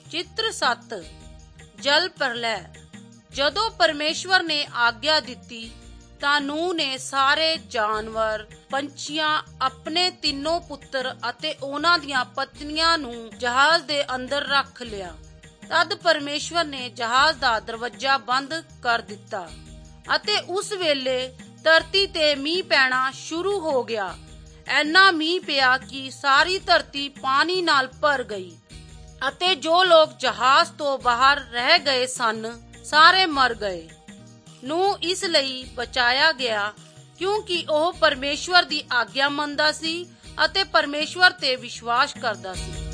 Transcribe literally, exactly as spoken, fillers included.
चित्र सत्त जल प्रलय। जदों परमेश्वर ने आग्ञा दिती तां नूह ने सारे जानवर, पंछियां, अपने तीनों पुत्र अते उन्हां दियां पत्नियां नूं जहाज दे अंदर रख लिया। तद परमेश्वर ने जहाज दा दरवाजा बंद कर दिता अते उस वेले धरती ते मींह पैना शुरू हो गया। ऐना मींह पिया कि सारी धरती पानी नाल भर गई अते जो लोग जहाज तो बाहर रह गए सन सारे मर गए। नूह इस लई बचाया गया क्योंकि ओह परमेश्वर दी आग्या मनदा सी अते परमेश्वर ते विश्वास करदा सी।